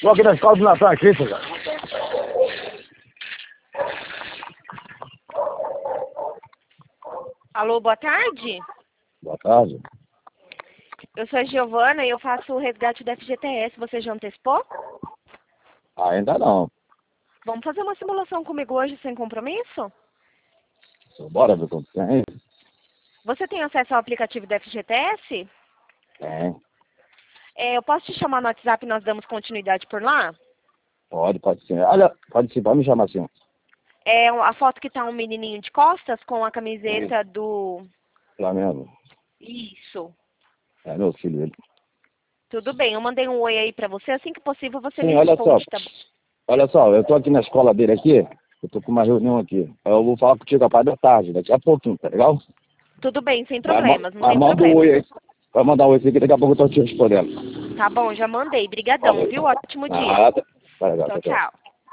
Tô aqui na escola do Natan aqui, cara. Alô, boa tarde. Boa tarde. Eu sou a Giovana e eu faço o resgate da FGTS. Você já antecipou? Ainda não. Vamos fazer uma simulação comigo hoje sem compromisso? Bora ver como tem. Você tem acesso ao aplicativo da FGTS? Tem. Eu posso te chamar no WhatsApp e nós damos continuidade por lá? Pode sim. Olha, pode sim, pode me chamar assim. A foto que tá um menininho de costas com a camiseta do... Flamengo. Isso. É meu filho, ele. Tudo bem, eu mandei um oi aí pra você. Assim que possível você Sim, me olha só. responde, tá bom? Olha só, eu tô aqui na escola dele aqui. Eu tô com uma reunião aqui. Eu vou falar contigo a parte da tarde, daqui a pouquinho, tá legal? Tudo bem, sem problemas, não Mas tem manda um problema. oi aí. Vai mandar um oi aqui, daqui a pouco eu tô te respondendo. Tá bom, já mandei. Brigadão, Valeu. viu? Ótimo dia. Nada. Vai legal, Tchau, tchau. tchau.